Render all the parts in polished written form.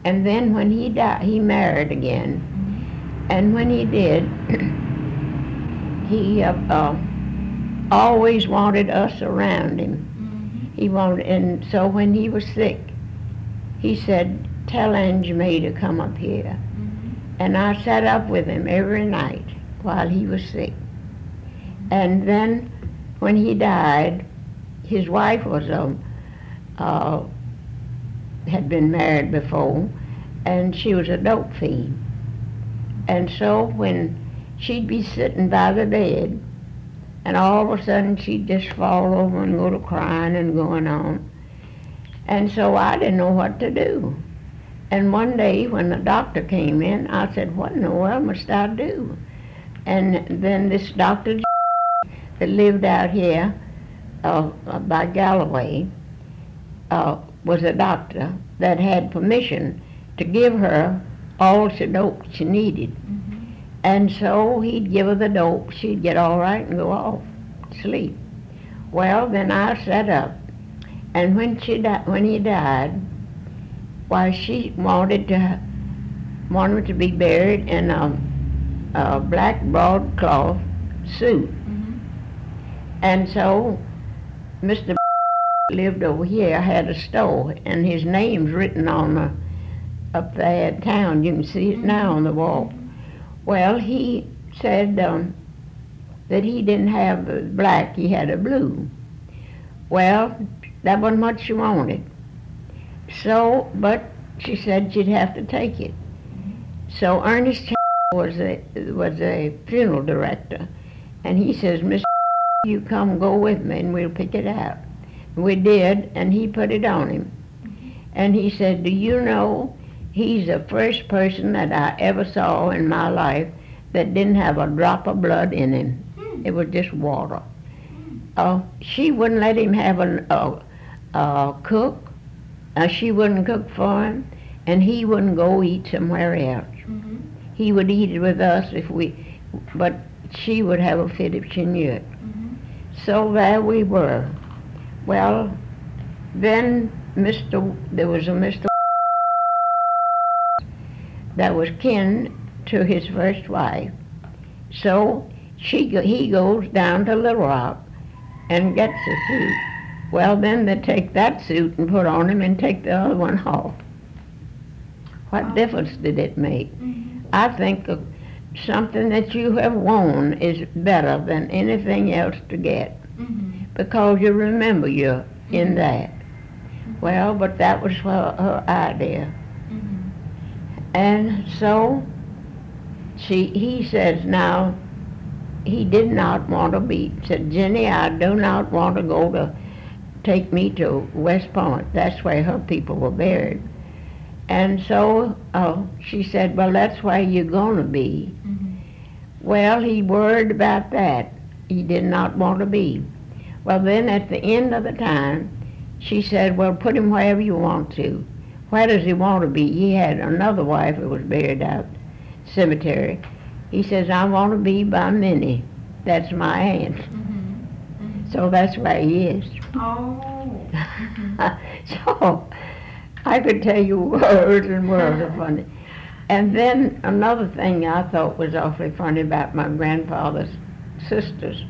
And then when he died, he married again. And when he did, he always wanted us around him. He wanted, and so when he was sick, he said, "Tell Angie Mae to come up here." And I sat up with him every night while he was sick. And then when he died, his wife was had been married before, and she was a dope fiend. And so when she'd be sitting by the bed, and all of a sudden she'd just fall over and go to crying and going on. And so I didn't know what to do. And one day when the doctor came in, I said, "What in the world must I do?" And then this Dr. that lived out here by Galloway was a doctor that had permission to give her all the dope she needed. And so he'd give her the dope, she'd get all right and go off to sleep. Well, then I sat up, and when he died, why, she wanted to be buried in a black broadcloth suit. And so Mr. lived over here, had a store, and his name's written on up there at town. You can see it now on the wall. Well, he said that he didn't have a black, he had a blue. Well, that wasn't what she wanted. So, but she said she'd have to take it. So Ernest was a funeral director, and he says, "Miss, you come go with me and we'll pick it out." We did, and he put it on him. And he said, "Do you know, he's the first person that I ever saw in my life that didn't have a drop of blood in him. It was just water." She wouldn't let him have a cook. She wouldn't cook for him, and he wouldn't go eat somewhere else. He would eat it with us but she would have a fit if she knew it. So there we were. Well, then there was a Mr. that was kin to his first wife. So he goes down to Little Rock and gets a suit. Well, then they take that suit and put on him and take the other one off. What difference did it make? I think something that you have worn is better than anything else to get, because you remember you're in that. Well, but that was her idea. And so he says now, he did not want to said, "Jenny, I do not want to go to take me to West Point." That's where her people were buried. And so she said, "Well, that's where you're going to be." Well, he worried about that. He did not want to be. Well, then at the end of the time, she said, "Well, put him wherever you want to." Where does he want to be? He had another wife who was buried out cemetery. He says, "I want to be by Minnie. That's my aunt." So that's where he is. Oh. So I could tell you words and words of funny. And then another thing I thought was awfully funny about my grandfather's sisters.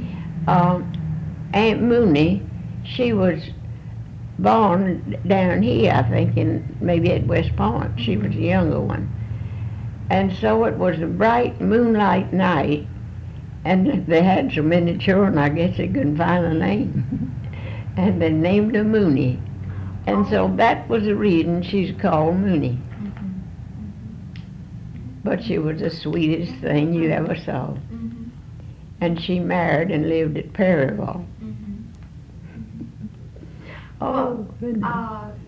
Aunt Mooney, she was born down here, I think, maybe at West Point. She was the younger one. And so it was a bright moonlight night, and they had so many children, I guess they couldn't find a name. And they named her Mooney. And so that was the reason she's called Mooney. But she was the sweetest thing you ever saw. And she married and lived at Perryville. Oh, goodness.